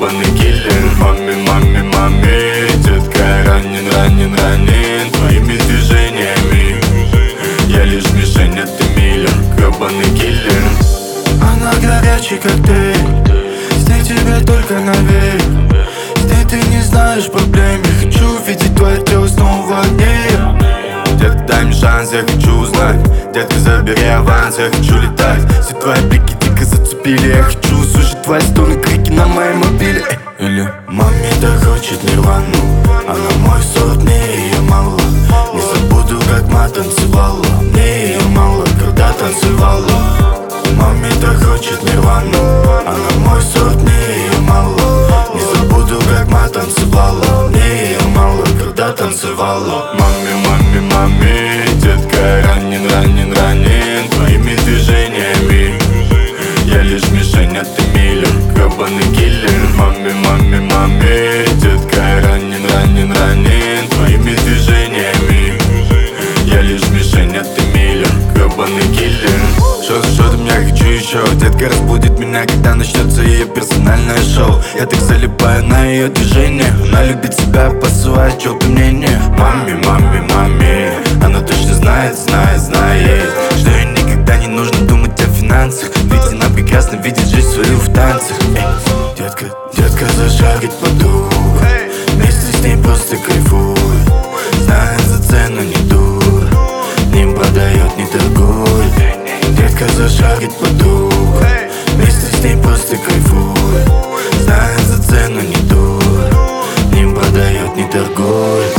гребаный киллер. Маме, маме, маме, детка, ранен, ранен, ранен твоими движениями. Я лишь мишень, а ты миллер, гребаный киллер. Она горячий коктейль, с ней тебе только наверх. С ней ты не знаешь проблем. Я хочу видеть твое тело снова в ней. Детка, дай мне шанс, я хочу узнать. Детка, забери аванс, я хочу летать. Все твои блики дико зацепили. Я хочу услышать твои стоны, крики на моем мобиле. Или маме так хочет нирвану. Она мой сорт, мне ее мало. Не забуду, как ма танцевала. Мне ее мало, когда танцевала. Маме так хочет нирвану. Она мой сорт, мне ее мало. Не забуду, как ма танцевала. Мне ее мало, когда танцевала. маме, маме, маме, детка, ранен, ранен, ранен твоими движениями. Я лишь мишень, а ты миллер, гребаный киллер. Маме, маме, маме, детка, ранен, ранен, ранен твоими движениями. Я лишь мишень, а ты миллер, гребаный киллер. Что ты меня хочу еще. Детка разбудит меня, когда начнется ее персональное шоу. Я так залипаю на ее движение. Она любит себя, посылает чё-то мнение. Маме, маме, маме, она точно знает, знает, что ей никогда не нужно думать о финансах. Ведь она прекрасно видит жизнь свою в танцах. Детка, детка зашарит по дуру. Вместе с ней просто кайфует. Знает за цену, не дура. Ним продает, не торгует. Детка зашарит по дуру. Вместе с ней просто кайфует. Знает за цену, не дура. Ним продает, не торгует.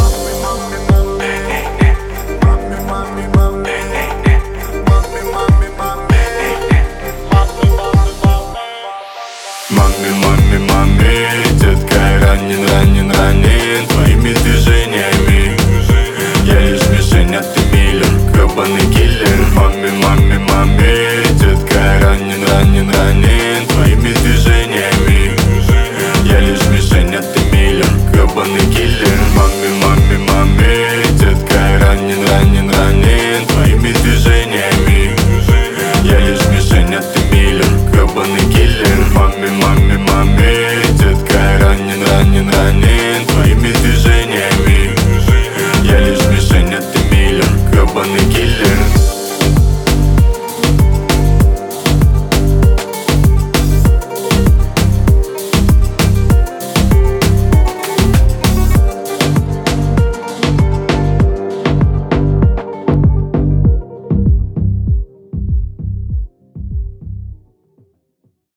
маме, маме, маме, детка, ранен, ранен, ранен твоими движениями. Я лишь мишень, а ты миллер, гребаный киллер. Маме, маме, маме, детка, ранен, ранен,